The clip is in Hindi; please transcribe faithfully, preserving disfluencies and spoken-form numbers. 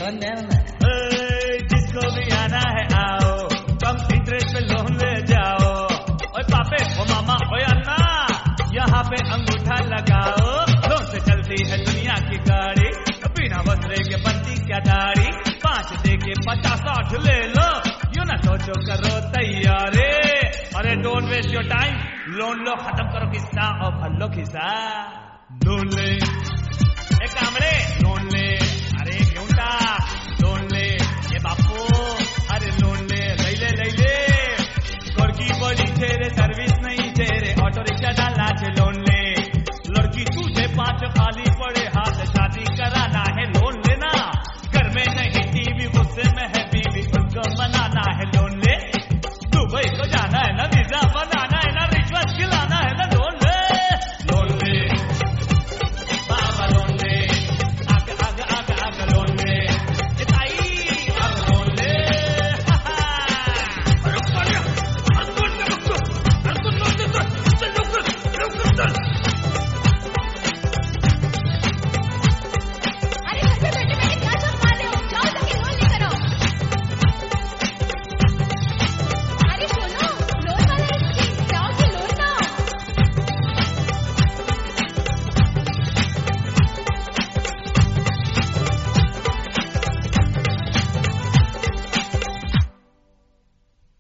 जिसको भी आना है आओ, कम इंटरेस्ट पे लोन ले जाओ। ओए पापे, ओ मामा, ओए अन्ना, यहाँ पे अंगूठा लगाओ। लोन से चलती है दुनिया की गाड़ी, बिना वसरे के बनती क्या दाढ़ी। पाँच दे के पचास साठ ले लो, यू ना सोचो करो तैयारी। अरे don't waste your time, loan लो, खत्म करो किस्सा और भर लो खिस्सा। लोन ले